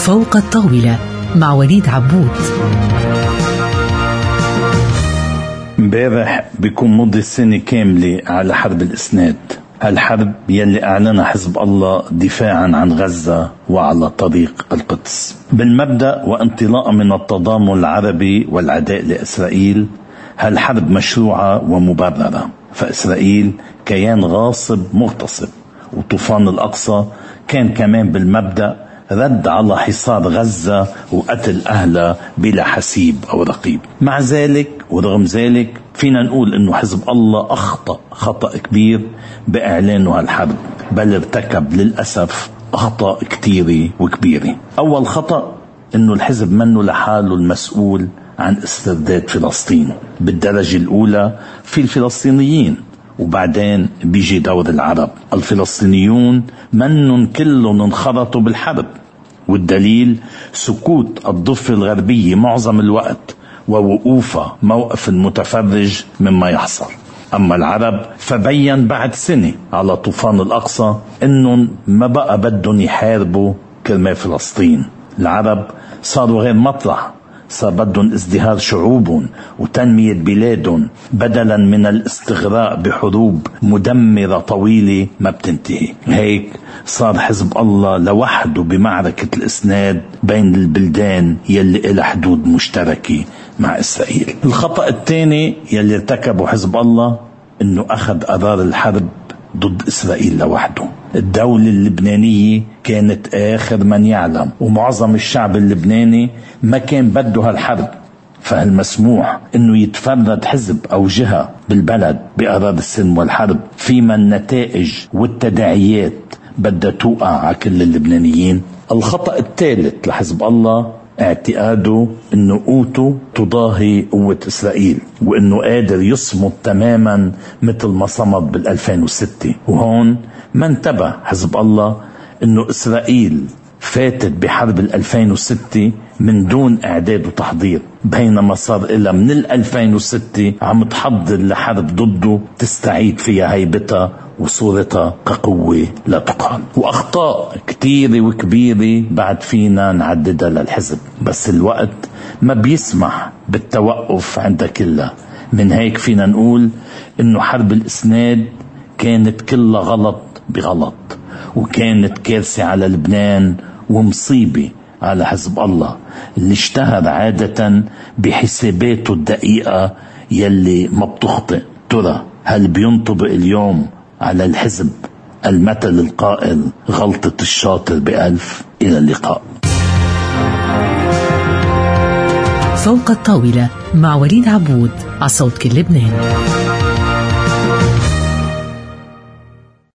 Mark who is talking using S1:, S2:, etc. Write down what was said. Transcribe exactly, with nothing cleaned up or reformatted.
S1: فوق الطاولة مع وليد عبود.
S2: امبارح بيكون مضي سنة كاملة على حرب الإسناد، هالحرب يلي أعلنها حزب الله دفاعا عن غزة وعلى طريق القدس. بالمبدأ وانطلاقا من التضامن العربي والعداء لإسرائيل، هالحرب مشروعة ومبررة، فإسرائيل كيان غاصب مغتصب، وطوفان الأقصى كان كمان بالمبدأ رد على حصار غزة وقتل أهلها بلا حسيب أو رقيب. مع ذلك ورغم ذلك فينا نقول إنه حزب الله أخطأ خطأ كبير بإعلانه هالحرب، بل ارتكب للأسف أخطاء كتيرة وكبيرة. أول خطأ إنه الحزب منه لحاله المسؤول عن استرداد فلسطين. بالدرجة الأولى في الفلسطينيين، وبعدين بيجي دور العرب. الفلسطينيون منن كلهم انخرطوا بالحرب، والدليل سكوت الضفة الغربية معظم الوقت ووقوفها موقف المتفرج مما يحصل. أما العرب فبين بعد سنة على طوفان الأقصى إنهم ما بقى بدهم يحاربوا كرمال فلسطين. العرب صاروا غير مطرح، صار بدهم ازدهار شعوبهم وتنمية بلادهم بدلا من الاستغراء بحروب مدمرة طويلة ما بتنتهي. هيك صار حزب الله لوحده بمعركة الإسناد بين البلدان يلي إلى حدود مشتركة مع إسرائيل. الخطأ الثاني يلي ارتكبه حزب الله إنه أخذ قرار الحرب ضد إسرائيل لوحده. الدولة اللبنانية كانت آخر من يعلم، ومعظم الشعب اللبناني ما كان بده هالحرب، فهالمسموح إنه يتفرد حزب أو جهة بالبلد بقرار السلم والحرب، فيما النتائج والتداعيات بدها توقع على كل اللبنانيين. الخطأ الثالث لحزب الله اعتقاده انه قوته تضاهي قوة اسرائيل، وانه قادر يصمد تماما مثل ما صمد بالألفين وستة. وهون ما انتبه حزب الله انه اسرائيل فاتت بحرب الألفين وستة من دون اعداد وتحضير، بينما صار إلى من الألفين وستة عم تحضر لحرب ضده تستعيد فيها هيبتها وصورتها كقوة لا تقهر. وأخطاء كتيرة وكبيرة بعد فينا نعددها للحزب، بس الوقت ما بيسمح بالتوقف عند كلها. من هيك فينا نقول إنه حرب الإسناد كانت كلها غلط بغلط، وكانت كارثة على لبنان ومصيبة على حزب الله اللي اشتهر عادة بحساباته الدقيقة يلي ما بتخطئ. ترى هل بينطبق اليوم على الحزب المثل القائل غلطة الشاطر بألف؟ إلى اللقاء.
S1: فوق الطاولة مع وليد عبود على صوت كل لبنان.